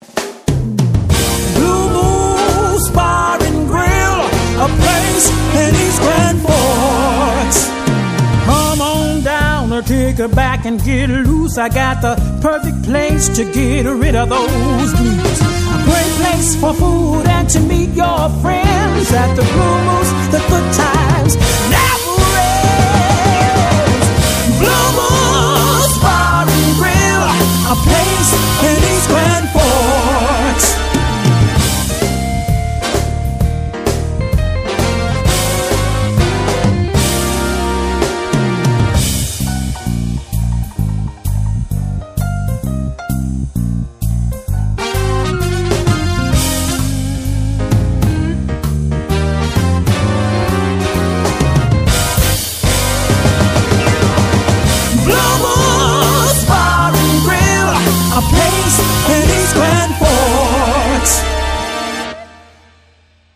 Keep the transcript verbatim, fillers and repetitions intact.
Blue Moose Bar and Grill, a place in East Grand Forks. Come on down or take a back and get loose. I got the perfect place to get rid of those blues. A great place for food and to meet your friends. At the Blue Moose, the good times never ends. Blue Moose Bar and Grill, a place in East Grand Forks.